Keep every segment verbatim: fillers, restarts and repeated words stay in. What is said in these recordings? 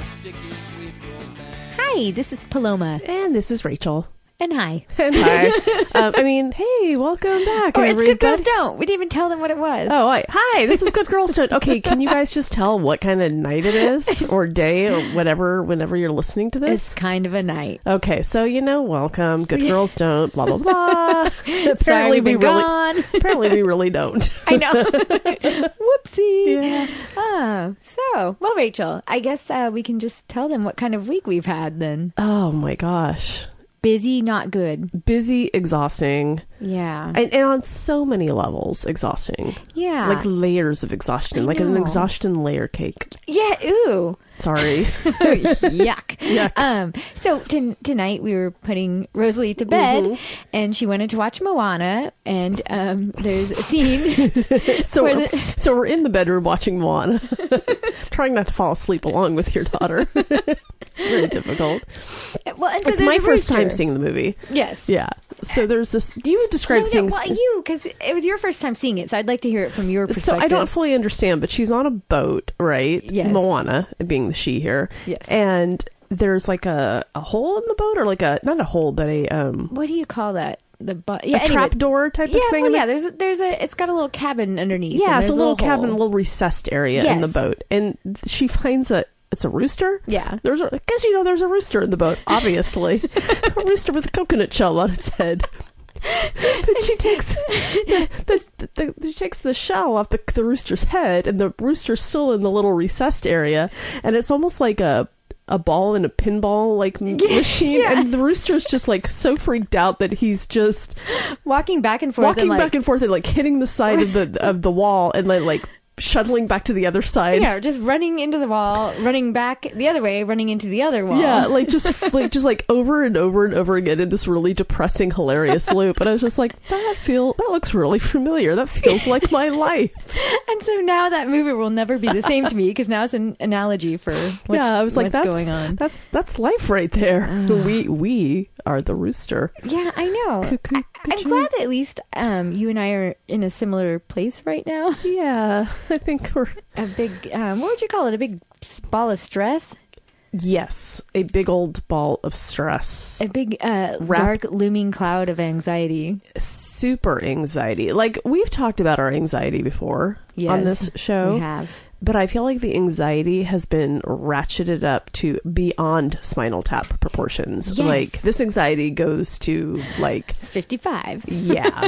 Hi, this is Paloma. And this is Rachel. And hi. And hi. um, I mean, hey, welcome back. Oh, it's everybody. Good Girls Don't. We didn't even tell them what it was. Oh, hi. Hi, this is Good Girls Don't. Okay, can you guys just tell what kind of night it is? Or day or whatever, whenever you're listening to this? It's kind of a night. Okay, so, you know, welcome. Good Girls Don't, blah, blah, blah. Apparently Sorry, we've been we really, gone. Apparently we really don't. I know. Whoopsie. Yeah. Oh, so, well, Rachel, I guess uh, we can just tell them what kind of week we've had then. Oh, my gosh. Busy, not good. Busy, exhausting. Yeah. And, and on so many levels, exhausting. Yeah. Like layers of exhaustion. I like an know. exhaustion layer cake. Yeah, ooh. Sorry. Yuck. Yuck. Um, so t- tonight we were putting Rosalie to bed, Mm-hmm. and she wanted to watch Moana, and um, there's a scene. So where we're, the- so we're in the bedroom watching Moana. Trying not to fall asleep along with your daughter. Very difficult. well, and so It's there's my a first rooster. time seeing the movie. Yes. Yeah. So there's this. You would No, describe no, seeing. well, you, because it was your first time seeing it, so I'd like to hear it from your So perspective. I don't fully understand, but she's on a boat, right? Yes. Moana being the she here. Yes. And there's like a, a hole in the boat, or like a not a hole, but a um What do you call that? The bu- yeah, a anyway. trap door type Yeah, of thing. well, in the- yeah. There's a, there's a. It's got a little cabin underneath. yeah, and it's a there's little cabin, a hole. little recessed area in the Yes. boat, and she finds a. It's a rooster. Yeah. There's a, I guess you know there's a rooster in the boat, obviously. A rooster with a coconut shell on its head. But she takes the, the, the, the she takes the shell off the, the rooster's head, and the rooster's still in the little recessed area, and it's almost like a a ball in a pinball like m- machine, yeah. and the rooster's just like so freaked out that he's just walking back and forth. walking and, like, back and forth and like hitting the side of the of the wall and like like shuttling back to the other side. Yeah, just running into the wall, running back the other way, running into the other wall. Yeah, like just like just like over and over and over again in this really depressing, hilarious loop. And I was just like, that feel that looks really familiar. That feels like my life. And so now that movie will never be the same to me because now it's an analogy for what's, yeah, I was like, what's that's going on. that's that's life right there. we we are the rooster. Yeah, I know. Cuckoo, I, I'm pigeon. glad that at least um, you and I are in a similar place right now. Yeah, I think we're A big, um, what would you call it? A big s- ball of stress? yes, a big old ball of stress. A big, uh, Wrap- dark, looming cloud of anxiety. Super anxiety. Like we've talked about our anxiety before Yes, on this show. We have. But I feel like the anxiety has been ratcheted up to beyond Spinal Tap proportions. Yes. Like this anxiety goes to like, fifty-five. yeah.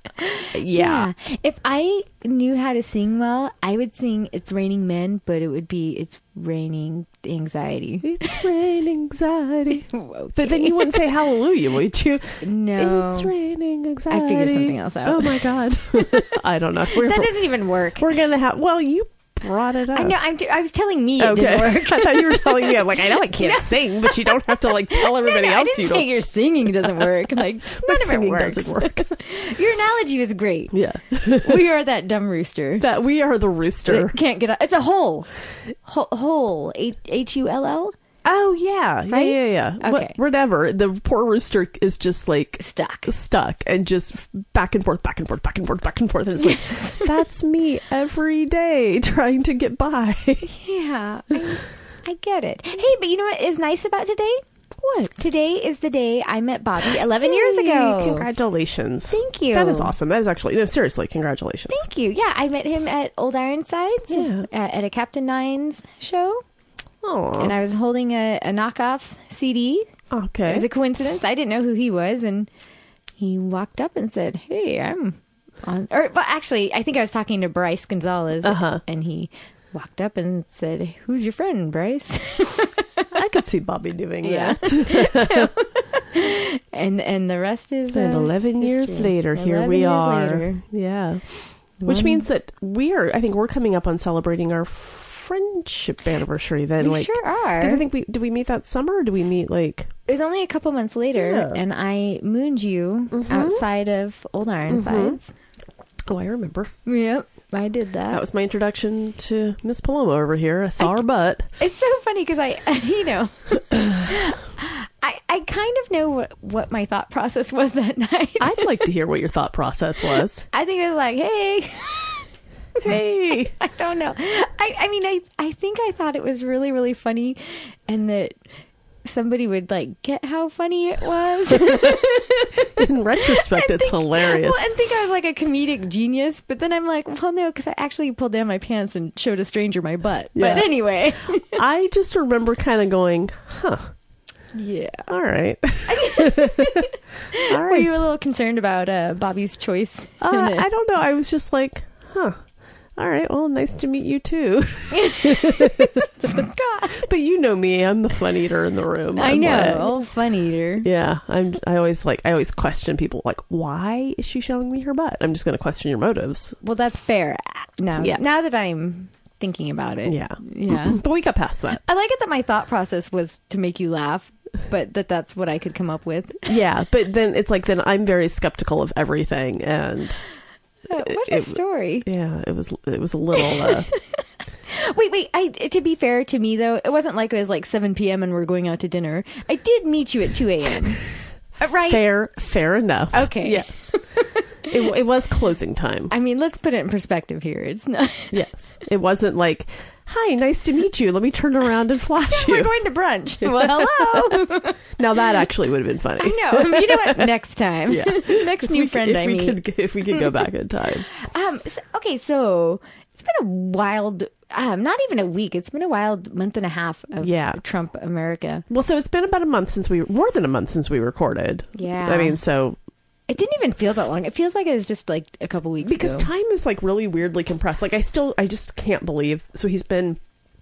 yeah. If I knew how to sing well, I would sing It's Raining Men, but it would be It's Raining Anxiety. It's raining anxiety. Okay. But then you wouldn't say hallelujah, would you? No. It's raining anxiety. I figured something else out. Oh my God. I don't know. We're, That doesn't even work. we're going to have, well, you brought it up. I know. I'm t- I was telling me it Okay. didn't work. I thought you were telling me. I'm like, I know I can't sing, but you don't have to like tell everybody No, no, else I didn't you say don't. your singing doesn't work. Like But none of it singing works. doesn't work. Your analogy was great. Yeah. We are that dumb rooster That we are the rooster. that can't get out. It's a hole. Ho- hole. H H U L L. Oh yeah, Right? yeah, yeah, yeah. What- Okay. whatever. The poor rooster is just like Stuck. stuck and just back and forth, back and forth, back and forth, back and forth. And it's like that's me every day trying to get by. Yeah, I, I get it. Hey, but you know what is nice about today? What? Today is the day I met Bobby eleven years Yay, ago. Congratulations. Thank you. That is awesome. That is actually no, seriously, congratulations. Thank you. Yeah, I met him at Old Ironsides Yeah. uh, at a Captain Nines show, Oh, and I was holding a, a knockoffs C D. okay. It was a coincidence. I didn't know who he was, and he walked up and said, "Hey, I'm on." Or, but actually, I think I was talking to Bryce Gonzalez, Uh-huh. and he walked up and said, "Who's your friend, Bryce?" I could see Bobby doing Yeah. that. and and the rest is And uh, eleven years history. later, here eleven we years are. later. Yeah. Which One- means that we are, I think we're coming up on celebrating our friendship anniversary then. We like, sure are. Because I think we, did we meet that summer or do we meet like. It was only a couple months later, Yeah. and I mooned you Mhm. outside of Old Ironsides. Oh, I remember. Yep, I did that. That was my introduction to Miss Paloma over here. I saw I- her butt. It's so funny because I, you know, I I kind of know what, what my thought process was that night. I'd like to hear what your thought process was. I think it was like, hey, Hey. I don't know. I, I mean, I, I think I thought it was really, really funny, and that somebody would like get how funny it was. In retrospect, And it's think- hilarious. Well, and think I was like a comedic genius, but then I'm like, well, no, because I actually pulled down my pants and showed a stranger my butt. Yeah. But anyway, I just remember kind of going, huh, yeah. all right. All Were right. you a little concerned about uh, Bobby's choice? Uh, in it? I don't know. I was just like, huh. All right. Well, nice to meet you too. God. But you know me. I'm the fun eater in the room. I I'm know, like- old fun eater. yeah. I'm. I always like. I always question people. Like, why is she showing me her butt? I'm just going to question your motives. Well, that's fair. Now, Yeah. now that I'm thinking about it, Yeah. yeah. But we got past that. I like it that my thought process was to make you laugh, but that that's what I could come up with. Yeah. But then it's like then I'm very skeptical of everything, and Uh, what a It- story! yeah, it was it was a little. Uh, Wait, wait. I to be fair to me though, it wasn't like it was like seven p.m. and we're going out to dinner. I did meet you at two a.m. Uh, right? fair. Fair enough. Okay. Yes. It, it was closing time. I mean, let's put it in perspective here. It's not. Yes. It wasn't like, hi, nice to meet you. Let me turn around and flash We're you. going to brunch. Well, hello. Now that actually would have been funny. I know. You know what? Next time. Yeah. Next If new we- friend if I we meet. Could, if we could go back in time. Um. So, okay. So it's been a wild. Um. Not even a week. It's been a wild month and a half of Yeah. Trump America. Well, so it's been about a month since we, more than a month since we recorded. Yeah. I mean, so, It didn't even feel that long. It feels like it was just like a couple weeks because ago. time is like really weirdly compressed. Like I still, I just can't believe. So he's been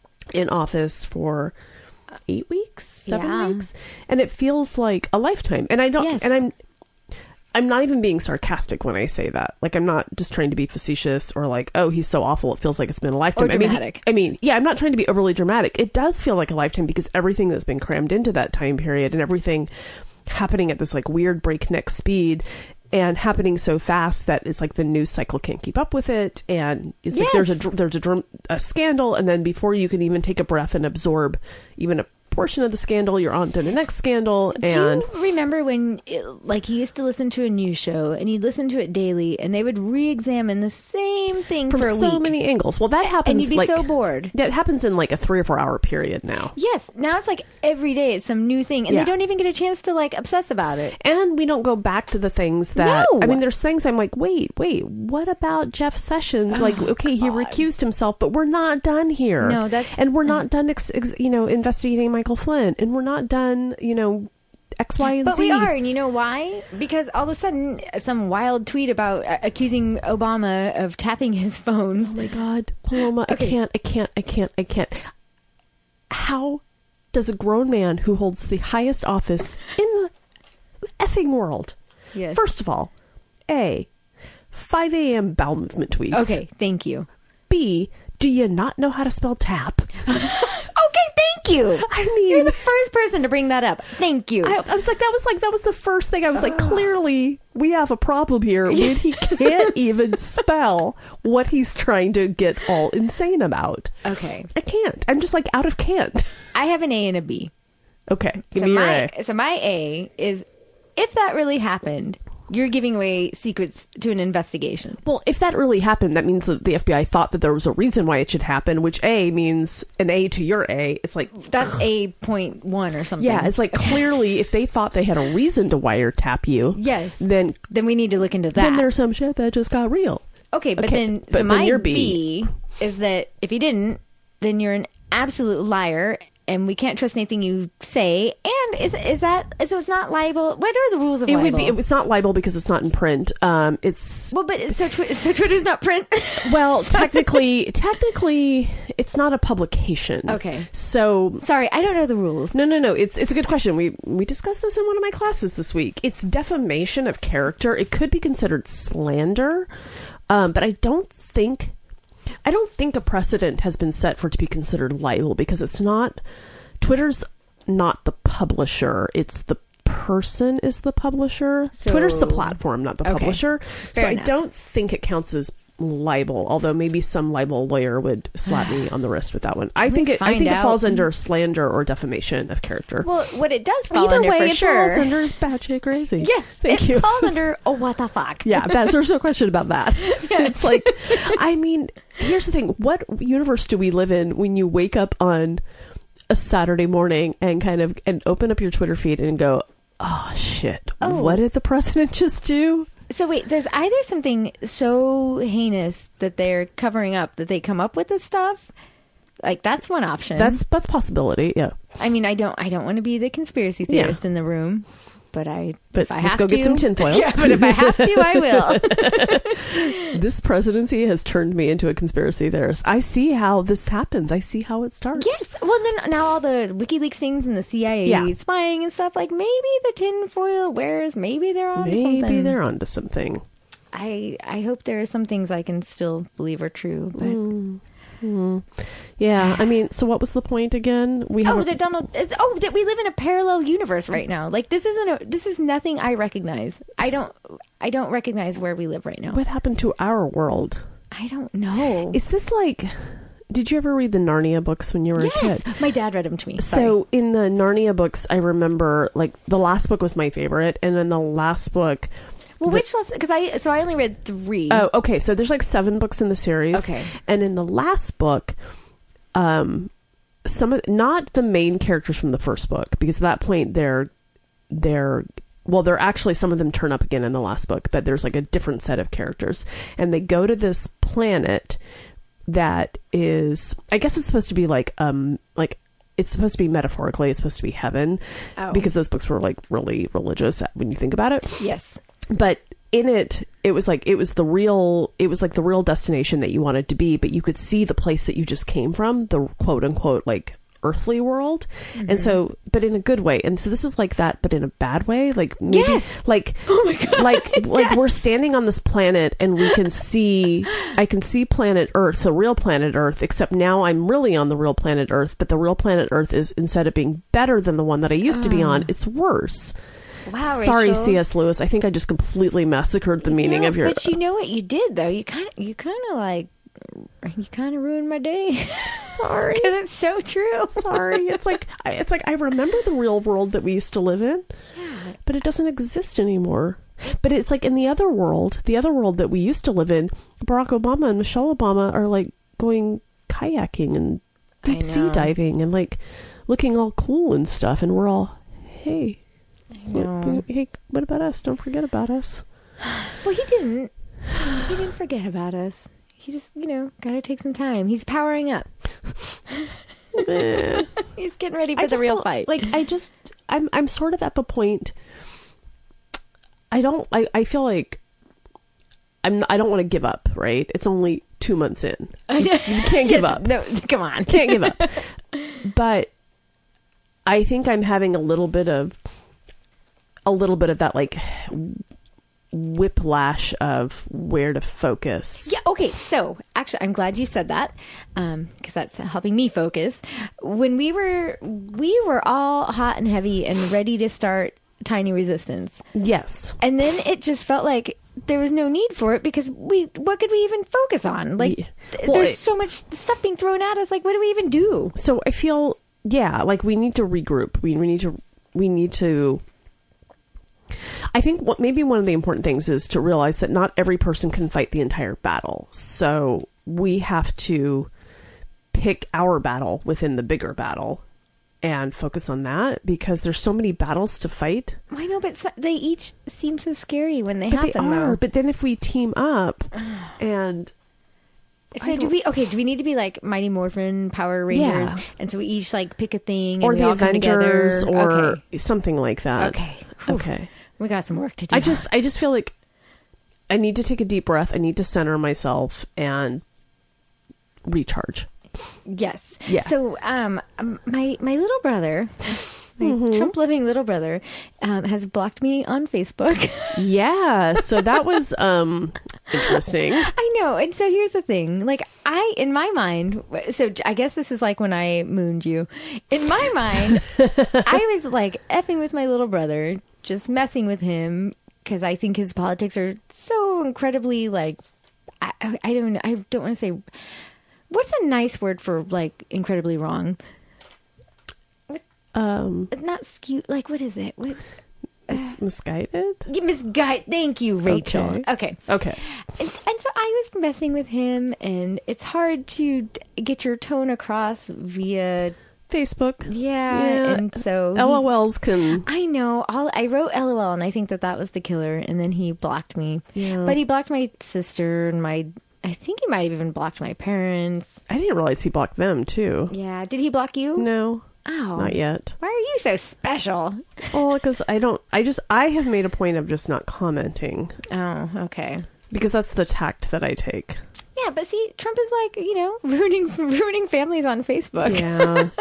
in office for eight weeks, seven Yeah. weeks, and it feels like a lifetime. And I don't, Yes. and I'm, I'm not even being sarcastic when I say that. Like, I'm not just trying to be facetious or like, oh, he's so awful. It feels like it's been a lifetime. Or I mean, he- dramatic. I mean, yeah, I'm not trying to be overly dramatic. It does feel like a lifetime because everything that's been crammed into that time period and everything happening at this like weird breakneck speed and happening so fast that it's like the news cycle can't keep up with it. And it's like there's a, Yes. dr- there's a, drum- a scandal. And then before you can even take a breath and absorb even a portion of the scandal, you're on to the next scandal. And Do you remember when, it, like, you used to listen to a news show and you'd listen to it daily, and they would re-examine the same thing from for a so week, many angles. Well, that happens. and you'd be like, so bored. That happens in like a three or four hour period now. Yes, now it's like every day it's some new thing, and Yeah. they don't even get a chance to like obsess about it. And we don't go back to the things that No. I mean. There's things I'm like, wait, wait, what about Jeff Sessions? Like, okay, he God. recused himself, but we're not done here. No, that's- and we're not done, ex- ex- you know, investigating Michael Flynn, and we're not done, you know, X, Y, and But Z. we are, and you know why? Because all of a sudden, some wild tweet about uh, accusing Obama of tapping his phones. Oh my God, Paloma, Okay. I can't, I can't, I can't, I can't. How does a grown man who holds the highest office in the effing world, Yes. first of all, A, five a.m. bowel movement tweets. Okay, thank you. B, do you not know how to spell tap? Okay, thank you. I mean, You're the first person to bring that up. Thank you. I, I was like, that was like, that was the first thing. I was like, clearly we have a problem here when he can't even spell what he's trying to get all insane about. okay, I can't. I'm just like out of can't. I have an A and a B. Okay, give So me your my A. so my A is, if that really happened, you're giving away secrets to an investigation. Well, if that really happened, that means that the F B I thought that there was a reason why it should happen, which A means an A to your A. It's like, That's A point one or something. yeah, it's like clearly if they thought they had a reason to wiretap you, yes. then Then we need to look into that. then there's some shit that just got real. okay, but okay, then but so then my your B. B is that if you didn't, then you're an absolute liar, and we can't trust anything you say. And is is that so? It's not libel. What are the rules of It libel? would be. It's not libel because it's not in print. Um, it's well, but so twi- so Twitter's not print. well, technically, technically, it's not a publication. Okay. So Sorry, I don't know the rules. no, no, no. It's it's a good question. We we discussed this in one of my classes this week. It's defamation of character. It could be considered slander, um, but I don't think. I don't think a precedent has been set for it to be considered libel because it's not. Twitter's not the publisher; it's the person is the publisher. So- Twitter's the platform, not the Okay. publisher. Fair so I enough. don't think it counts as libel, although maybe some libel lawyer would slap me on the wrist with that one. I Can think we it I find think out? it falls under slander or defamation of character. Well, what it does fall Either under way, for it sure. falls under is batshit crazy. Yes, Thank it you. falls under. Oh, what the fuck? Yeah, that's, there's no question about that. It's like, I mean, here's the thing. What universe do we live in when you wake up on a Saturday morning and kind of and open up your Twitter feed and go, oh shit, Oh. what did the president just do? So wait, there's either something so heinous that they're covering up that they come up with this stuff. Like that's one option. That's that's a possibility. Yeah, I mean, I don't, I don't want to be the conspiracy Yeah. theorist in the room, but I, but if I let's have go to, get some tinfoil. Yeah, but if I have to, I will. This presidency has turned me into a conspiracy theorist. I see how this happens. I see how it starts. Yes. Well, then now all the WikiLeaks things and the C I A Yeah. spying and stuff. Like maybe the tinfoil wearers, maybe they're on Maybe something. they're onto something. I I hope there are some things I can still believe are true, but. Mm. Mm. Yeah, I mean, so what was the point again? We Oh, have that Donald is. Oh, that we live in a parallel universe right now. Like this isn't a. This is nothing I recognize. I don't. I don't recognize where we live right now. what happened to our world? I don't know. Is this like? Did you ever read the Narnia books when you were a Yes, kid? my dad read them to me. Sorry. So in the Narnia books, I remember like the last book was my favorite, and then the last book. well, the- which last? Because I so I only read three. Oh, okay. So there's like seven books in the series. Okay. And in the last book, um, some of not the main characters from the first book, because at that point they're they're well, they're actually some of them turn up again in the last book, but there's like a different set of characters, and they go to this planet that is, I guess it's supposed to be like um like. It's supposed to be metaphorically, it's supposed to be heaven, Oh. because those books were like really religious when you think about it. Yes. But in it, it was like it was the real it was like the real destination that you wanted to be, but you could see the place that you just came from, the quote unquote like earthly world. Mm-hmm. And so, but in a good way. And so this is like that, but in a bad way. Like maybe Yes. like Oh my god. like like we're standing on this planet and we can see I can see planet Earth, the real planet Earth, except now I'm really on the real planet Earth, but the real planet Earth is, instead of being better than the one that I used to be on, it's worse. Wow. Sorry, Rachel. C S. Lewis. I think I just completely massacred the meaning No, of your. But you know what you did though? You kind of, you kind of like, you kind of ruined my day. Sorry, Because it's so true. sorry. It's like I- it's like I remember the real world that we used to live in, Yeah. but it doesn't exist anymore. But it's like in the other world, the other world that we used to live in, Barack Obama and Michelle Obama are like going kayaking and I deep sea know. diving and like looking all cool and stuff, and we're all, hey, I know. hey, what about us? Don't forget about us. Well, he didn't. He didn't forget about us. He just, you know, gotta take some time. He's powering up. Eh. He's getting ready for I the just real don't- fight. Like I just, I'm, I'm sort of at the point. I don't. I, I feel like I'm. I don't want to give up. Right? It's only two months in. You, you can't give Yes, up. No, come on. Can't give up. But I think I'm having a little bit of, a little bit of that like whiplash of where to focus. Yeah, okay, so actually I'm glad you said that, um, because that's helping me focus. When we were we were all hot and heavy and ready to start Tiny Resistance. Yes. And then it just felt like there was no need for it because we what could we even focus on? Like Yeah. th- Well, there's it- so much stuff being thrown at us, like what do we even do? So I feel, yeah, like we need to regroup. We, we need to, we need to, I think what maybe one of the important things is to realize that not every person can fight the entire battle. So we have to pick our battle within the bigger battle and focus on that, because there's so many battles to fight. I know, but so, they each seem so scary when they But happen they are. though. But then if we team up and So I do don't- we? Okay, do we need to be like Mighty Morphin Power Rangers, Yeah. and so we each like pick a thing, and or we the all come Avengers together? or Okay. something like that. Okay. Whew. Okay. We got some work to do. I just I just feel like I need to take a deep breath. I need to center myself and recharge. yes. Yeah. So, um, um, my my little brother, my Mm-hmm. Trump living little brother, um, has blocked me on Facebook. Yeah, so that was um interesting. I know. And so here's the thing. Like I, in my mind, so I guess this is like when I mooned you. In my mind, I was like effing with my little brother, just messing with him because I think his politics are so incredibly like I, I, I don't know. I don't want to say, what's a nice word for like incredibly wrong? Um, It's not skew. Like, what is it? What? mis- misguided? You misguide. Thank you, Rachel. Okay. Okay. Okay. And, and so I was messing with him, and it's hard to d- get your tone across via Facebook. yeah. Yeah. And so he- L O Ls can. I know. All I wrote L O L, and I think that that was the killer. And then he blocked me. Yeah. But he blocked my sister and my. I think he might have even blocked my parents. I didn't realize he blocked them too. Yeah. Did he block you? No, Oh, not yet. Why are you so special? Well, because I don't. I just. I have made a point of just not commenting Oh, okay. because that's the tact that I take. Yeah, but see, Trump is like, you know, ruining ruining families on Facebook. Yeah.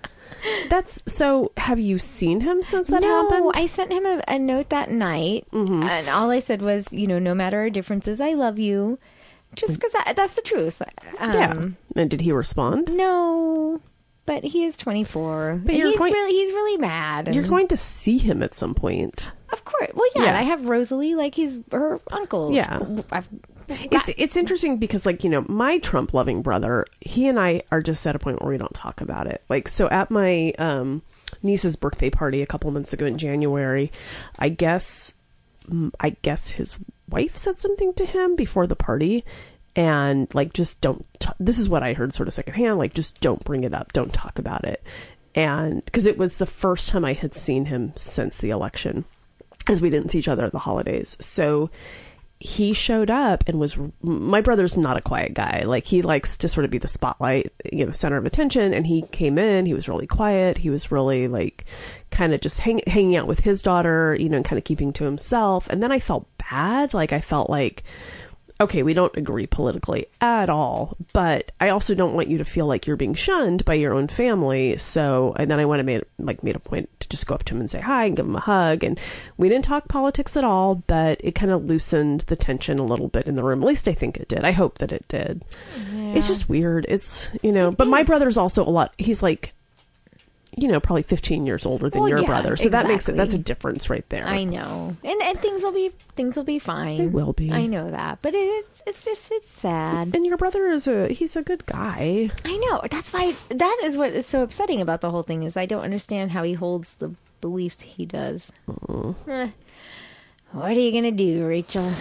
That's so. Have you seen him since that no, happened? I sent him a, a note that night, Mhm. and all I said was, you know, no matter our differences, I love you. Just because that's the truth. Um, yeah. And did he respond? No, but he is twenty-four. But and you're he's going- really he's really mad. and- You're going to see him at some point. of course. Well, yeah, Yeah. and I have Rosalie, like he's her uncle. Yeah. I've, It's it's interesting because, like, you know, my Trump loving brother, he and I are just at a point where we don't talk about it. Like, so at my um, niece's birthday party a couple months ago in January, I guess mm, I guess his wife said something to him before the party, and like, just don't. T- this is what I heard sort of secondhand. Like, just don't bring it up. Don't talk about it. And because it was the first time I had seen him since the election, because we didn't see each other at the holidays, so. He showed up and was, my brother's not a quiet guy. Like, he likes to sort of be the spotlight, you know, the center of attention. And he came in, he was really quiet. He was really like kind of just hang, hanging out with his daughter, you know, and kind of keeping to himself. And then I felt bad. Like, I felt like, okay, we don't agree politically at all, but I also don't want you to feel like you're being shunned by your own family. So, and then I went and made, like, made a point to just go up to him and say hi and give him a hug. And we didn't talk politics at all, but it kind of loosened the tension a little bit in the room. At least I think it did. I hope that it did. Yeah. It's just weird. It's, you know, but my brother's also a lot, he's like, you know, probably fifteen years older than Well, your yeah, brother. So that makes it, exactly. that's a difference right there. I know, and and things will be things will be fine. They will be. I know that, but it's it's just it's sad. And your brother is a, he's a good guy. I know. That's why that is what is so upsetting about the whole thing is I don't understand how he holds the beliefs he does. Mm. Eh. What are you gonna do, Rachel?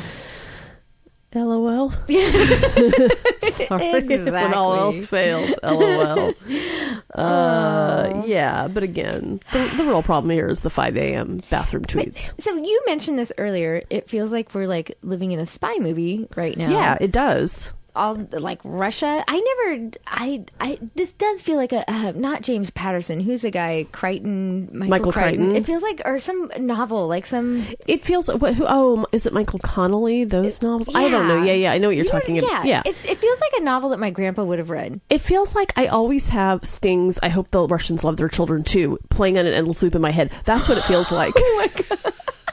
LOL. Sorry. Exactly. When all else fails, LOL. Uh, yeah, but again, the, the real problem here is the five a.m. bathroom tweets. So you mentioned this earlier. It feels like we're like living in a spy movie right now. Yeah, it does. All like Russia. I never. I. I. This does feel like a uh, not James Patterson. Who's the guy? Crichton. Michael, Michael Crichton. It feels like or some novel, like some. It feels. What, who, oh, is it Michael Connolly? Those novels? I don't know. Yeah. Yeah, yeah, I know what you're You know, talking yeah, about. Yeah, It's. It feels like a novel that my grandpa would have read. it feels like I always have Sting's "I hope the Russians love their children too" playing on an endless loop in my head. That's what it feels like. Oh my god.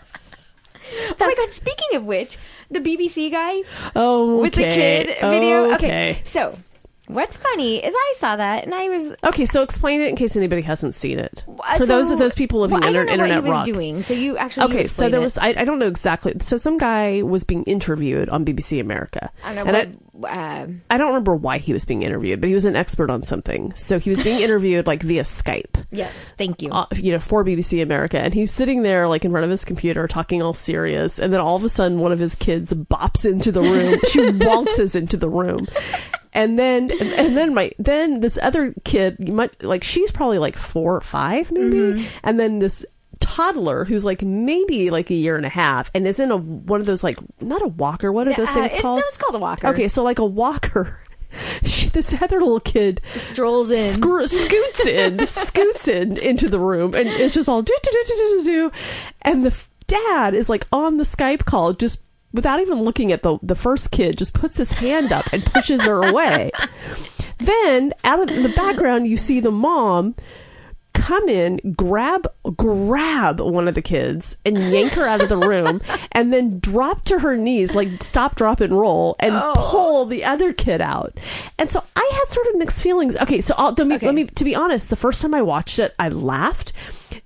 Oh my god, speaking of which, the B B C guy Oh, with the kid video. Okay. Okay. So, what's funny is I saw that and I was Okay, so explain it in case anybody hasn't seen it. uh, For those so- of those people living well, I under don't know internet what he was rock. doing. So you actually you Okay, so explain there it. was I, I don't know exactly. So some guy was being interviewed on B B C America. I don't and know I, what, uh, I don't remember why he was being interviewed, but he was an expert on something. So he was being interviewed like via Skype. yes, thank you. Uh, you know, for B B C America, and he's sitting there like in front of his computer talking all serious, and then all of a sudden one of his kids bops into the room. She waltzes into the room. And then, and then my, then this other kid, you might like, she's probably like four or five, maybe. Mm-hmm. And then this toddler who's like maybe like a year and a half, and is in a one of those like not a walker. What are those Uh, things it's, called? no, it's called a walker. Okay, so like a walker. She, this other little kid strolls in. screw, scoots in, scoots in into the room, and it's just all do do do do do do, and the f- dad is like on the Skype call, just without even looking at the the first kid, just puts his hand up and pushes her away. Then out of the background, you see the mom come in, grab grab one of the kids and yank her out of the room, and then drop to her knees, like stop, drop, and roll, and Oh. pull the other kid out. And so I had sort of mixed feelings. Okay, so I'll, let me, Okay. let me, to be honest, the first time I watched it, I laughed.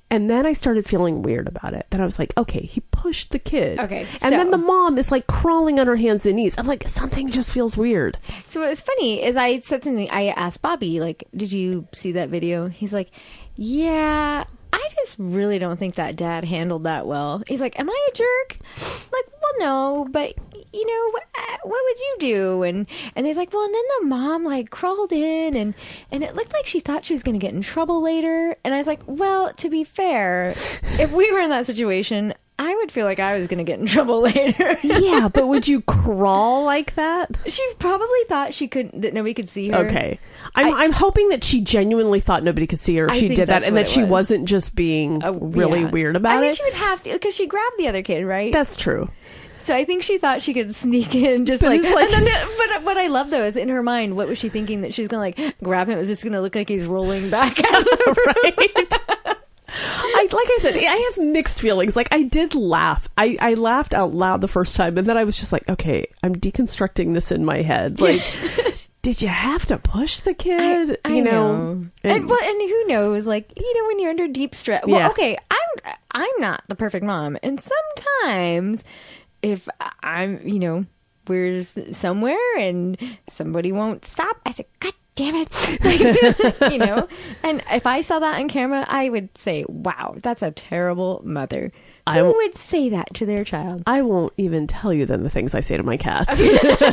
And then I started feeling weird about it. Then I was like, okay, he pushed the kid. Okay, And so- then the mom is like crawling on her hands and knees. I'm like, something just feels weird. So what was funny is I said something. I asked Bobby, like, did you see that video? He's like, yeah, I just really don't think that dad handled that well. He's like, am I a jerk? Like, well, no, but you know, what, what would you do? And and he's like, well, and then the mom like crawled in and and it looked like she thought she was going to get in trouble later. And I was like, well, to be fair, if we were in that situation, I would feel like I was going to get in trouble later. Yeah, but would you crawl like that? She probably thought she couldn't, that nobody could see her. Okay. I'm, I, am hoping that she genuinely thought nobody could see her if I she think did that that's and what that it she was. wasn't just being Oh, really yeah. weird about I think it. she would have to, because she grabbed the other kid, right? That's true. So I think she thought she could sneak in, just But like. it's like- and then, but what I love though is in her mind, what was she thinking that she's gonna like grab him? It was just gonna look like he's rolling back out of the Right. I, like I said, I have mixed feelings. Like, I did laugh. I, I laughed out loud the first time, and then I was just like, okay, I'm deconstructing this in my head. Like, did you have to push the kid? I you know, know. And- And, well, and who knows? Like, you know, when you're under deep stress. Well, Yeah. okay, I'm I'm not the perfect mom, and sometimes if I'm, you know, we're s- somewhere and somebody won't stop, I say, God damn it, like, you know. And if I saw that on camera, I would say, wow, that's a terrible mother. I Who w- would say that to their child? I won't even tell you then the things I say to my cats.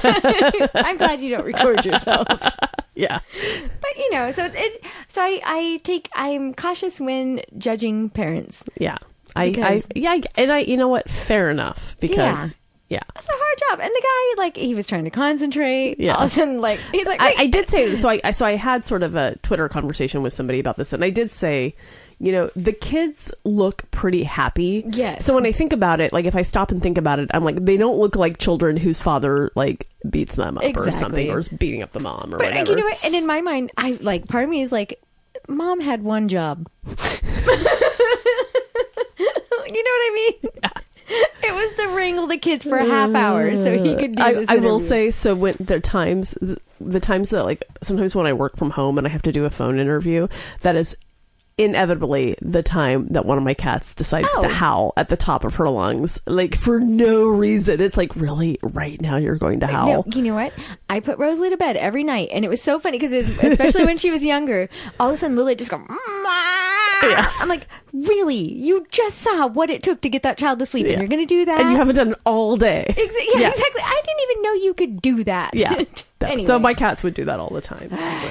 I'm glad you don't record yourself. Yeah. But you know, so it, so I, I take, I'm cautious when judging parents. Yeah. I, I, Because- yeah, I- and I, you know what? Fair enough. Because, yeah. That's a hard job. And the guy, like, he was trying to concentrate. Yeah. All of a sudden, like, he's like, I, wait. I did say, so I, I, so I had sort of a Twitter conversation with somebody about this, and I did say, you know, the kids look pretty happy. Yes. So when I think about it, like, if I stop and think about it, I'm like, they don't look like children whose father, like, beats them up or Exactly. something, or is beating up the mom or But whatever. you know what? And in my mind, I, like, part of me is like, mom had one job. You know what I mean? Yeah. It was to wrangle the kids for a half hour so he could do I, this I will interview. say, so when there are times, the, the times that, like, sometimes when I work from home and I have to do a phone interview, that is inevitably the time that one of my cats decides Oh. to howl at the top of her lungs, like, for no reason. It's like, really, right now you're going to howl? No, you know what? I put Rosalie to bed every night, and it was so funny because, especially when she was younger, all of a sudden Lily just go. Yeah. I'm like, really? You just saw what it took to get that child to sleep, Yeah. and you're going to do that? And you haven't done it all day. Exa- yeah, Yeah. exactly. I didn't even know you could do that. Yeah. That- Anyway. So my cats would do that all the time.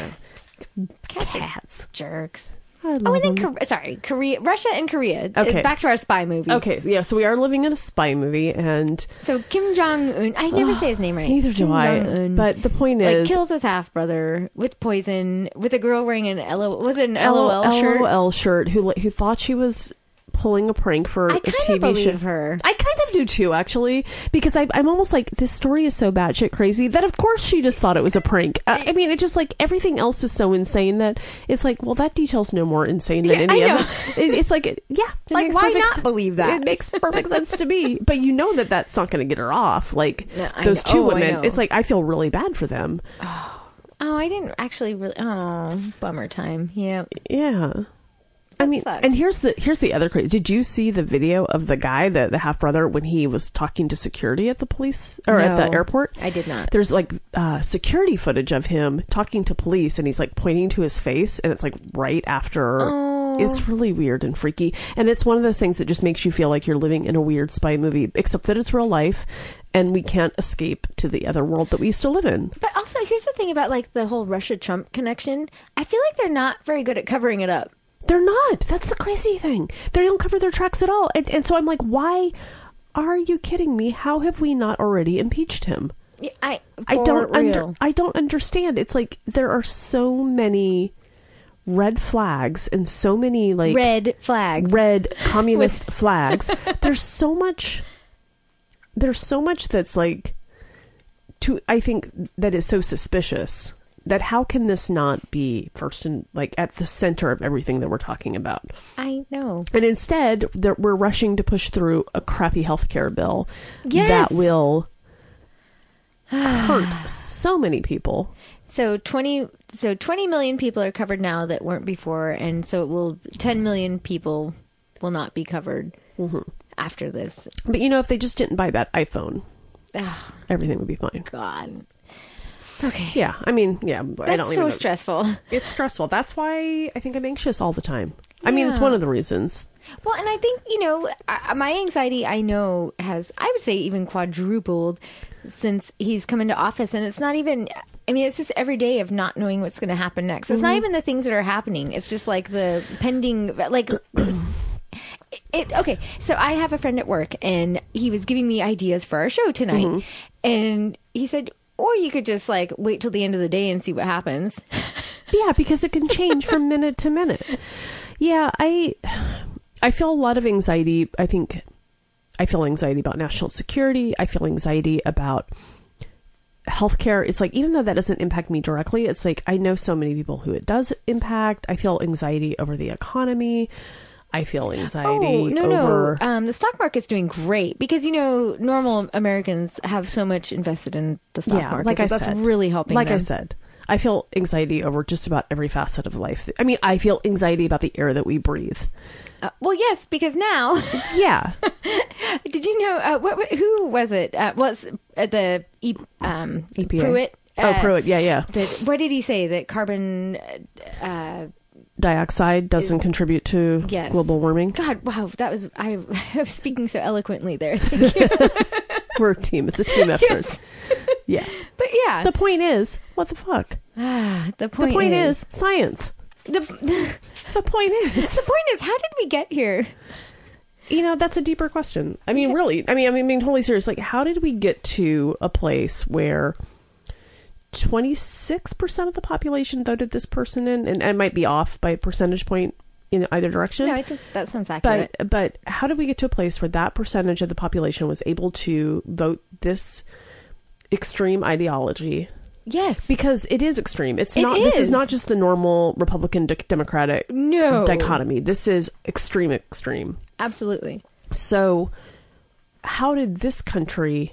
Cats are Cats. jerks. I love Oh, and then them. Kor- sorry, Korea, Russia, and Korea. Okay. Back to our spy movie. Okay, yeah, so we are living in a spy movie, and So Kim Jong Un. I never say his name right. neither do Kim I. Jong-un, But the point like is, kills his half brother with poison with a girl wearing an L O L. Was it an L O L shirt? L O L shirt, who who thought she was pulling a prank for I a kind T V of believe show. her. I kind of do too, actually, because I, I'm almost like, this story is so batshit crazy that of course she just thought it was a prank. I, I mean, it just, like, everything else is so insane that it's like, well, that detail's no more insane than Yeah, any I of know. it. It- It's like, it, yeah, it Like, makes why perfect not sen- believe that? It makes perfect sense to me, but you know that that's not going to get her off. Like, No, I those know. two Oh, I women, know. it's like, I feel really bad for them. Oh, I didn't actually really. Oh, bummer time. Yeah. Yeah. I mean, sucks. and here's the here's the other crazy. Did you see the video of the guy, the the half brother, when he was talking to security at the police or at the No, airport? I did not. There's like uh, security footage of him talking to police, and he's like pointing to his face, and it's like right after. Oh. It's really weird and freaky, and it's one of those things that just makes you feel like you're living in a weird spy movie, except that it's real life, and we can't escape to the other world that we used to live in. But also, here's the thing about like the whole Russia Trump connection. I feel like they're not very good at covering it up. They're not. That's the crazy thing. They don't cover their tracks at all. And, and so I'm like, why are you kidding me? How have we not already impeached him? Yeah, I I for don't under, real. I don't understand. It's like there are so many red flags and so many like red flags. red communist flags. There's so much there's so much that's like to I think that is so suspicious. That how can this not be first and like at the center of everything that we're talking about? I know. And instead, they're- we're rushing to push through a crappy healthcare bill Yes. that will hurt so many people. So twenty, so twenty million people are covered now that weren't before, and so it will ten million people will not be covered Mm-hmm. after this. But you know, if they just didn't buy that iPhone, Oh, everything would be fine. God. Okay. Yeah, I mean, yeah, That's I don't so even know. stressful. It's stressful. That's why I think I'm anxious all the time. I mean, it's Yeah. one of the reasons. Well, and I think, you know, I, my anxiety, I know, has, I would say, even quadrupled since he's come into office. And it's not even, I mean, it's just every day of not knowing what's going to happen next. It's Mm-hmm. not even the things that are happening. It's just like the pending, like, it, okay. So I have a friend at work, and he was giving me ideas for our show tonight. Mm-hmm. And he said, or you could just like wait till the end of the day and see what happens. Yeah, because it can change from minute to minute. Yeah, I I feel a lot of anxiety. I think I feel anxiety about national security. I feel anxiety about healthcare. It's like, even though that doesn't impact me directly, it's like I know so many people who it does impact. I feel anxiety over the economy. I feel anxiety Oh, no, over... no. Um, the stock market's doing great because, you know, normal Americans have so much invested in the stock Yeah, market. like I that's said. really helping Like them. I said, I feel anxiety over just about every facet of life. I mean, I feel anxiety about the air that we breathe. Uh, well, yes, because now, Yeah. did you know, uh, what, what- who was it? Uh, was uh, the e, um, E P A. Pruitt? Oh, uh, Pruitt. Yeah, yeah. That, what did he say? That carbon, uh, Dioxide doesn't Is- contribute to Yes. global warming. God, wow, that was, I, I was speaking so eloquently there. Thank you. We're a team. It's a team effort. Yeah. But yeah, The point is, what the fuck? ah, the point, The point is, is, science. the, the, The point is, the point is, how did we get here? you know, that's a deeper question. I mean, really. I mean, I mean, being totally serious. Like, how did we get to a place where twenty-six percent of the population voted this person in? And I might be off by a percentage point in either direction. No, I think that sounds accurate. But but how did we get to a place where that percentage of the population was able to vote this extreme ideology? Yes. Because it is extreme. It's It not. This is is. not just the normal Republican de- Democratic No. dichotomy. This is extreme, extreme. Absolutely. So, how did this country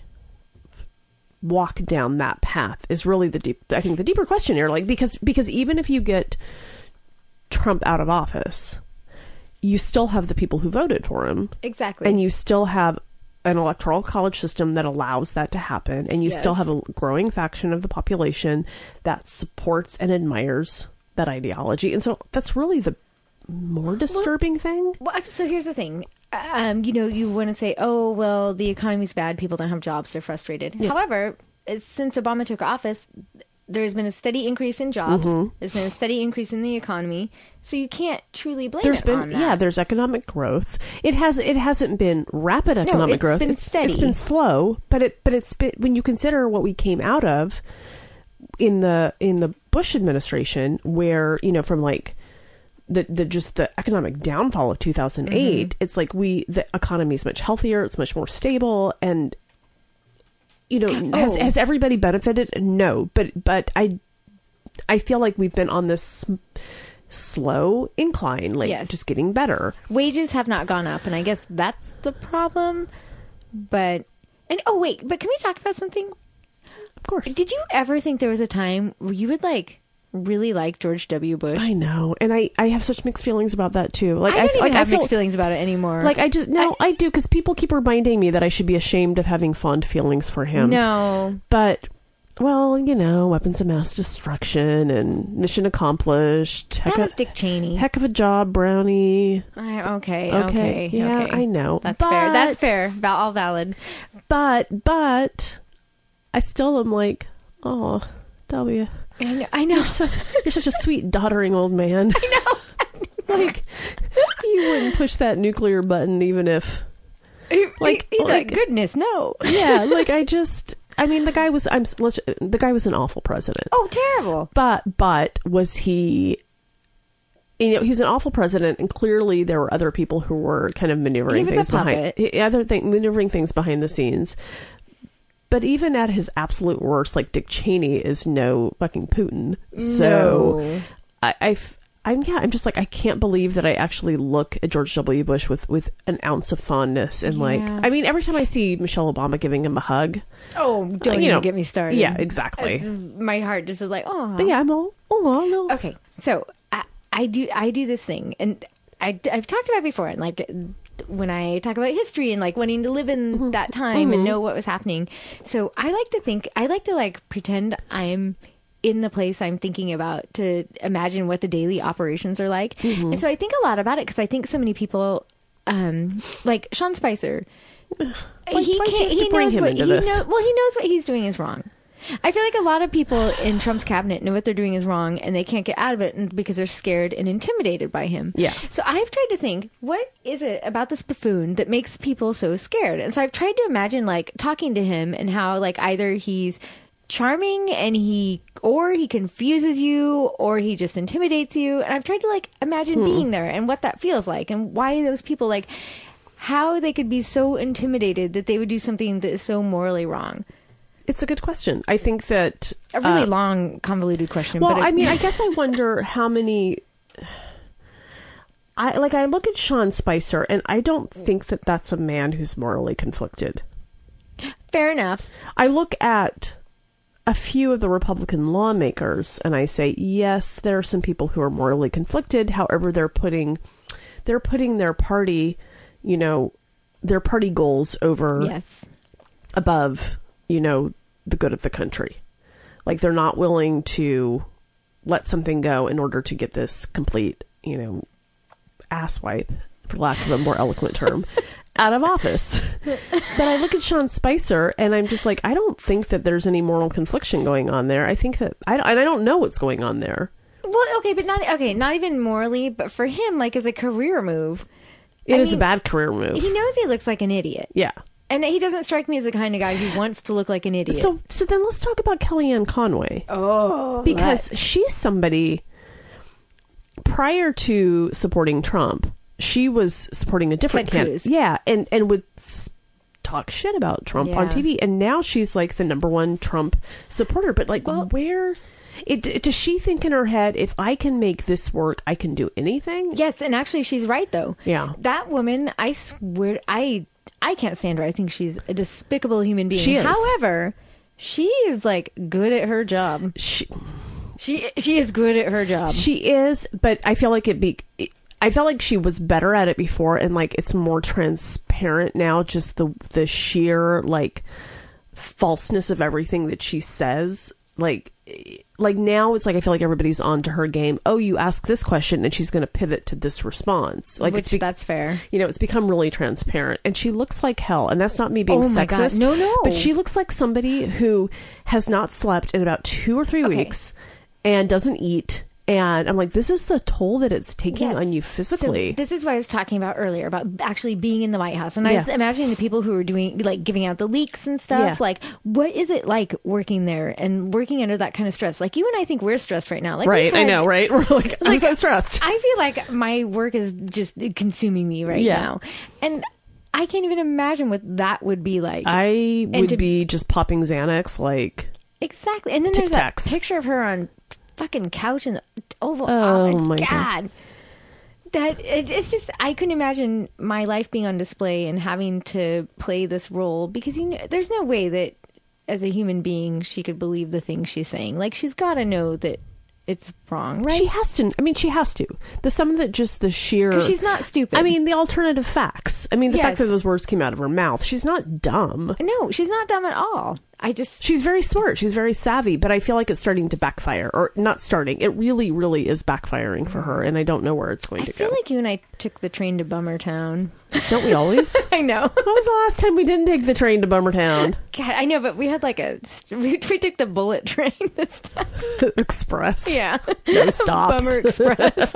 walk down that path? Is really the deep. I think the deeper question here. Like because because even if you get Trump out of office, you still have the people who voted for him, Exactly. and you still have an electoral college system that allows that to happen, and you Yes. still have a growing faction of the population that supports and admires that ideology. And so that's really the more disturbing thing. Well, act- so here's the thing. Um, you know, you want to say, oh, well, the economy's bad. People don't have jobs. They're frustrated. Yeah. However, it's, since Obama took office, there's been a steady increase in jobs. Mm-hmm. There's been a steady increase in the economy. So you can't truly blame There's it been on that. yeah, there's economic growth. It has it hasn't been rapid economic it's growth. been it's, steady. It's been slow, but it but it's been, when you consider what we came out of in the in the Bush administration, where you know from like the the just the economic downfall of two thousand eight, Mm-hmm. it's like we the economy is much healthier, it's much more stable, and you know has Oh. has everybody benefited? No, but but I I feel like we've been on this slow incline, like Yes. just getting better. Wages have not gone up, and I guess that's the problem. But, and oh, wait, but can we talk about something? Of course. Did you ever think there was a time where you would, like, really like George W. Bush? I know, and I I have such mixed feelings about that too. Like I don't even like have I feel, mixed feelings about it anymore. Like I just no, I, do because people keep reminding me that I should be ashamed of having fond feelings for him. No. But well, you know, weapons of mass destruction and mission accomplished. Heck That was of, Dick Cheney. heck of a job, Brownie. I, okay, Okay, okay. yeah, okay. I know. That's but, fair. That's fair. Val- all valid. But but I still am like, oh, W. I know. I know. You're, so, you're such a sweet, doddering old man. I know. Like, you wouldn't push that nuclear button even if... Like, Like, like- goodness, no. Yeah, like, I just... I mean, the guy was... I'm. Let's, the guy was an awful president. Oh, terrible. But, but, was he... You know, he was an awful president, and clearly there were other people who were kind of maneuvering He was a things behind... puppet. Other thing, maneuvering things behind the scenes. But even at his absolute worst, like, Dick Cheney is no fucking Putin. So... No. I, I've, I'm yeah. I'm just like I can't believe that I actually look at George W. Bush with, with an ounce of fondness and like Yeah. I mean every time I see Michelle Obama giving him a hug, Oh, don't you even know, get me started. yeah, exactly. It's- my heart just is like, oh. Yeah, I'm all oh no. Okay, so I, I do I do this thing, and I, I've talked about before, and like when I talk about history and like wanting to live in mm-hmm. that time mm-hmm. and know what was happening. So I like to think, I like to like pretend I'm in the place I'm thinking about to imagine what the daily operations are like. Mm-hmm. And so I think a lot about it because I think so many people, um, like Sean Spicer, Why, he can't, he knows what, he know, well, he knows what he's doing is wrong. I feel like a lot of people in Trump's cabinet know what they're doing is wrong and they can't get out of it because they're scared and intimidated by him. Yeah. So I've tried to think, what is it about this buffoon that makes people so scared? And so I've tried to imagine like talking to him and how like either he's charming and he or he confuses you or he just intimidates you. And I've tried to like imagine hmm. being there and what that feels like and why those people like how they could be so intimidated that they would do something that is so morally wrong. It's a good question. I think that... A really uh, long, convoluted question. Well, but it, I mean, I guess I wonder how many... I Like, I look at Sean Spicer, and I don't think that that's a man who's morally conflicted. Fair enough. I look at a few of the Republican lawmakers, and I say, yes, there are some people who are morally conflicted. However, they're putting, they're putting their party, you know, their party goals over... Yes. Above... you know, the good of the country. Like, they're not willing to let something go in order to get this complete, you know, asswipe, for lack of a more eloquent term, out of office. But I look at Sean Spicer and I'm just like, I don't think that there's any moral confliction going on there. I think that, I, and I don't know what's going on there. Well, okay, but not, okay, not even morally, but for him, like, as a career move. It I is mean, a bad career move. He knows he looks like an idiot. Yeah. And he doesn't strike me as the kind of guy who wants to look like an idiot. So, so then let's talk about Kellyanne Conway. Oh, because let's. she's somebody. Prior to supporting Trump, she was supporting a different candidate. Yeah, and and would s- talk shit about Trump yeah. on T V, and now she's like the number one Trump supporter. But like, well, where? It, it, does she think in her head, if I can make this work, I can do anything? Yes, and actually, she's right though. Yeah, that woman, I swear, I. I can't stand her. I think she's a despicable human being. She is. However, she is like good at her job. She she she is good at her job. She is, but I feel like it be I felt like she was better at it before, and like it's more transparent now, just the the sheer like falseness of everything that she says. Like like now it's like I feel like everybody's on to her game. Oh, you ask this question and she's going to pivot to this response. Like, which it's be- that's fair. You know, it's become really transparent, and she looks like hell. And that's not me being oh my sexist. God. No, no. But she looks like somebody who has not slept in about two or three okay. weeks and doesn't eat. And I'm like, this is the toll that it's taking yes. on you physically. So this is what I was talking about earlier about actually being in the White House. And I yeah. was imagining the people who were doing, like, giving out the leaks and stuff. Yeah. Like, what is it like working there and working under that kind of stress? Like, you and I think we're stressed right now. Like, right. had, I know, right? We're like, I'm like, so stressed. I feel like my work is just consuming me right yeah. now. And I can't even imagine what that would be like. I and would to, be just popping Xanax, like... Exactly. And then there's that picture of her on... fucking couch in the oval. Oh, oh my god. god, that it, it's just I couldn't imagine my life being on display and having to play this role because you know there's no way that as a human being she could believe the things she's saying. Like she's got to know that it's wrong, right? She has to. I mean, she has to. The some that just the sheer. Because she's not stupid. I mean, the alternative facts. I mean, the yes. fact that those words came out of her mouth. She's not dumb. No, she's not dumb at all. I just... She's very smart. She's very savvy, but I feel like it's starting to backfire. Or not starting. It really, really is backfiring for her, and I don't know where it's going I to go. I feel like you and I took the train to Bummertown. Don't we always? I know. When was the last time we didn't take the train to Bummertown? God, I know, but we had like a... We, we took the bullet train this time. Express. Yeah. No stops. Bummer Express.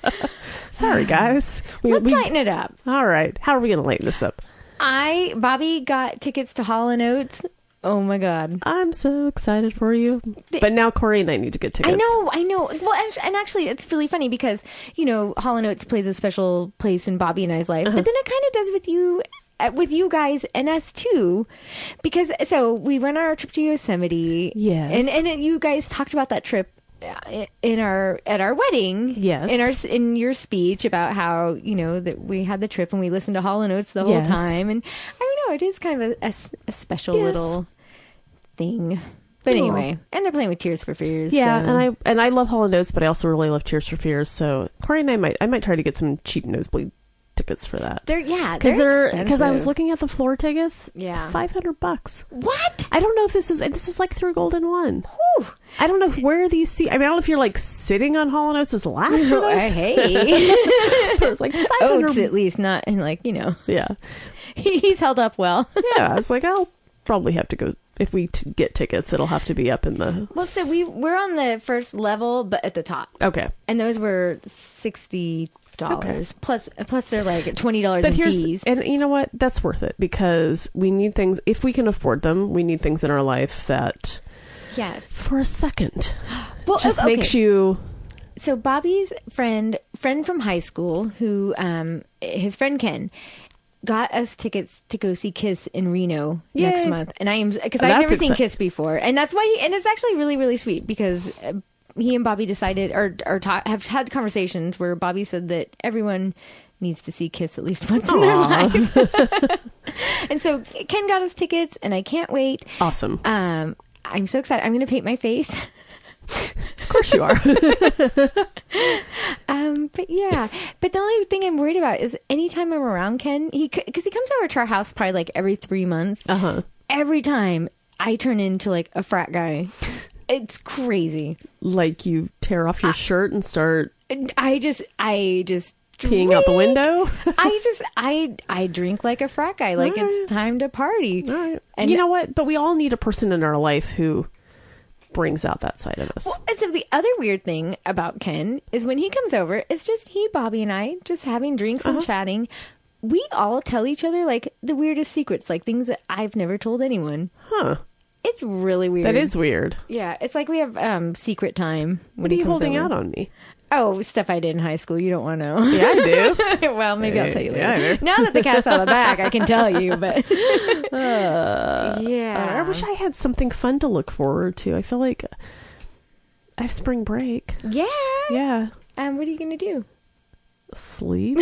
Sorry, guys. We, Let's we, lighten it up. All right. How are we going to lighten this up? I... Bobby got tickets to Hall and Oates. Oh my god. I'm so excited for you. But now Corey and I need to get tickets. I know, I know. Well, and actually, it's really funny because, you know, Hall and Oates plays a special place in Bobby and I's life. Uh-huh. But then it kind of does with you, with you guys and us too. Because, so, we went on our trip to Yosemite. Yes. And, and it, you guys talked about that trip in our at our wedding. Yes. In our in your speech about how, you know, that we had the trip and we listened to Hall and Oates the whole yes. time. And I don't know, it is kind of a, a, a special yes. little thing. But Aw. anyway, and they're playing with Tears for Fears. Yeah, so. and I and I love Hall and Oates, but I also really love Tears for Fears. So Corey and I might I might try to get some cheap nosebleed tickets for that. They're yeah, Because they're they're because I was expensive. looking at the floor tickets. Yeah. five hundred bucks. What? I don't know if this was this was like through Golden One. Whew. I don't know where these seats. I mean, I don't know if you're like sitting on Hall and Oates' lap for Oh, this. hey. But it was like five hundred. Oats, at least, not in like, you know, Yeah, he's held up well. yeah. I was like, I'll probably have to go if we t- get tickets. It'll have to be up in the. Well, so we we're on the first level, but at the top, Okay, and those were sixty dollars plus. Plus, they're like twenty dollars but in here's fees. and you know what? That's worth it because we need things. If we can afford them, we need things in our life that, Yes. for a second, Well, just okay. makes you. So Bobby's friend, friend from high school, who um, his friend Ken, got us tickets to go see Kiss in Reno next Yay. month, and I am because Oh, I've that's never seen exci- Kiss before, and that's why. He, and it's actually really, really sweet because uh, he and Bobby decided, or or ta- have had conversations where Bobby said that everyone needs to see Kiss at least once in their Aw. life, and so Ken got us tickets, and I can't wait. Awesome. Um, I'm so excited. I'm going to paint my face. Of course you are. Um, but yeah, but the only thing I'm worried about is anytime I'm around Ken, he because he comes over to our house probably like every three months. Uh huh. Every time I turn into like a frat guy, it's crazy. Like you tear off your shirt and start I just, I just peeing out the drink. window. I just, I, I drink like a frat guy. Like All right. it's time to party. All right. And- you know what? But we all need a person in our life who brings out that side of us. Well, and so the other weird thing about Ken is when he comes over, it's just he, Bobby, and I just having drinks and Uh-huh. chatting. We all tell each other like the weirdest secrets, like things that I've never told anyone. Huh. It's really weird. That is weird. Yeah, it's like we have um secret time. When What are he you comes holding over. out on me? Oh, stuff I did in high school. You don't want to know. Yeah, I do. Well, maybe I'll tell you later. Yeah, I do. Now that the cat's on the bag, I can tell you. But Uh, yeah, I wish I had something fun to look forward to. I feel like I have spring break. Yeah. Yeah. Um, what are you gonna do? Sleep.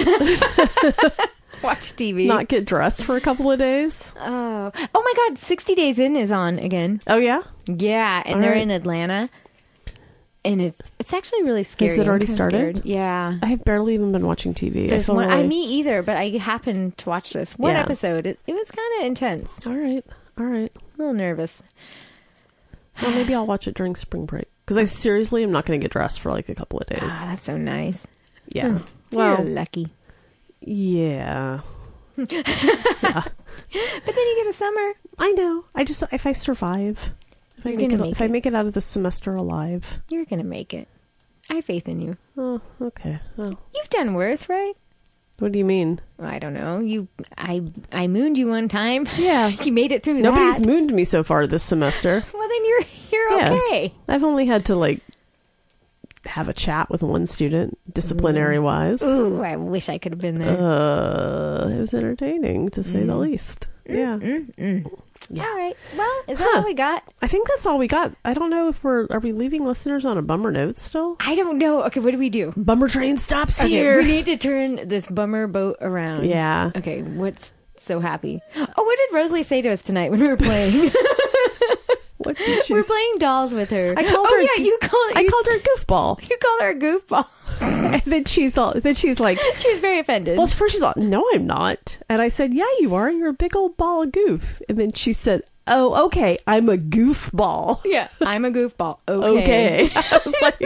Watch T V. Not get dressed for a couple of days. Oh, oh my God! sixty Days In is on again. Oh, yeah? Yeah, and All they're right. in Atlanta, and it's it's actually really scary. it I'm already kinda started? scared. Yeah. I have barely even been watching T V. I There's feel one. really... I me either, but I happened to watch this one Yeah. episode. It, it was kind of intense. All right. All right. A little nervous. Well, maybe I'll watch it during spring break. Because I seriously am not going to get dressed for like a couple of days. Ah, that's so nice. Yeah. You're Well, lucky. yeah. But then you get a summer. I know. I just, if I survive, if I, You're make it, gonna make if I it. make it out of this semester alive. You're gonna make it. I have faith in you. Oh, okay. Oh. You've done worse, right? What do you mean? Well, I don't know. You, I, I mooned you one time. Yeah. You made it through Nobody's that. mooned me so far this semester. Well, then you're you're Yeah. okay. I've only had to like have a chat with one student, disciplinary wise. Ooh, I wish I could have been there. Uh, it was entertaining to say the least. Yeah. Mm-mm. Yeah. All right. Well, is that Huh. all we got? I think that's all we got. I don't know if we're are we leaving listeners on a bummer note still? I don't know. Okay, what do we do? Bummer train stops Okay, here. we need to turn this bummer boat around. Yeah. Okay, what's so happy? Oh, what did Rosalie say to us tonight when we were playing? What did she we were s- playing dolls with her. I called oh, her. yeah, you called. I you, called her a goofball. You called her a goofball. And then she's all. Then she's like, She was very offended. well, first she's all, no, I'm not. And I said, yeah, you are. You're a big old ball of goof. And then she said, oh, okay, I'm a goofball. yeah, I'm a goofball. Okay. Okay. I was like,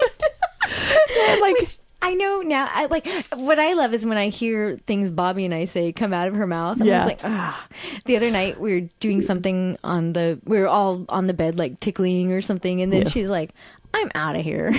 I'm like, Which I know now. I like what I love is when I hear things Bobby and I say come out of her mouth. I'm Yeah. just like, ah. The other night we were doing something on the. We were all on the bed like tickling or something, and then Yeah. she's like, "I'm out of here."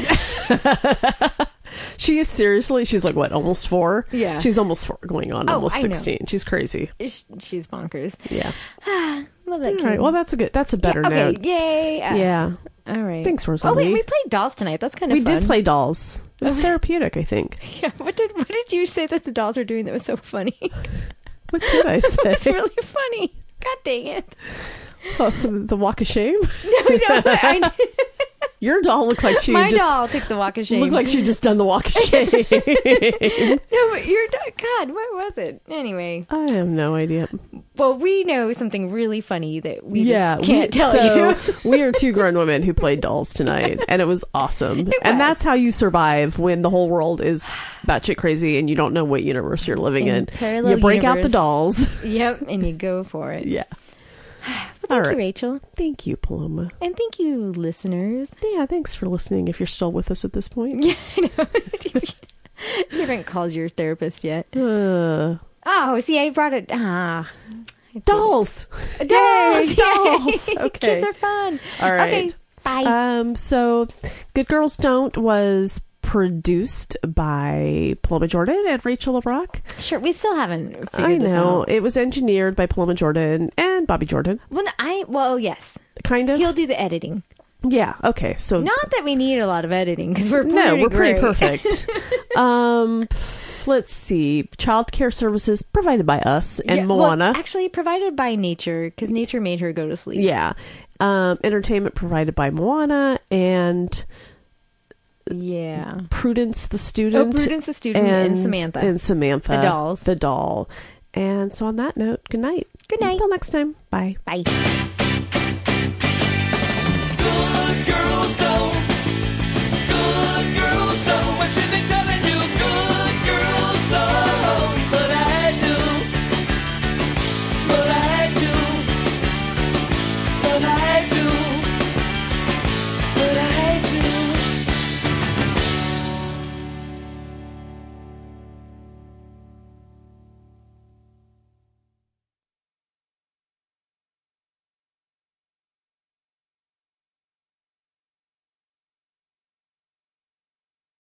she is seriously. She's like what, almost four? Yeah. She's almost four, going on Oh, almost I know. sixteen. She's crazy. Sh- she's bonkers. Yeah. Love that All kid. right. Well, that's a good. That's a better Yeah, okay, note. yay! us. Yeah. All right. Thanks, Oh Rosalie. wait, we played dolls tonight. That's kind of We fun. did play dolls. It was therapeutic, I think. Yeah. What did What did you say that the dolls are doing that was so funny? What did I say? It's really funny. God dang it! Oh, the walk of shame. No, no. I, Your doll looked like she my just doll took the walk of shame. looked like she just done the walk of shame. No, but your do- God, what was it? Anyway, I have no idea. Well, we know something really funny that we yeah, just can't we, tell so you. we are two grown women who played dolls tonight, and it was awesome. It and was. that's how you survive when the whole world is batshit crazy and you don't know what universe you're living In in. parallel You break out the universe. dolls. Yep, and you go for it. Yeah. Well, All thank right. you, Rachel. Thank you, Paloma. And thank you, listeners. Yeah, thanks for listening if you're still with us at this point. Yeah, I know. You haven't called your therapist yet. Uh, Oh, see, I brought it. Ah. I did dolls. it. Dolls! Yay, Yay! dolls. Okay. Kids are fun. All right. Okay, bye. Um, so Good Girls Don't was produced by Paloma Jordan and Rachel LeBrock. Sure, we still haven't figured I this know. out. It was engineered by Paloma Jordan and Bobby Jordan. Well, no, I, well, yes. Kind of. He'll do the editing. Yeah, okay. So Not that we need a lot of editing, because we're pretty no, we're pretty great. perfect. um let's see. Childcare services provided by us and Yeah, Moana. Well, actually, provided by nature, because nature made her go to sleep. Yeah. Um, entertainment provided by Moana and Yeah. Prudence the Oh, student. Prudence the student and, Samantha. And Samantha. The dolls. The doll. And so on that note, good night. Good night. Until next time. Bye. Bye.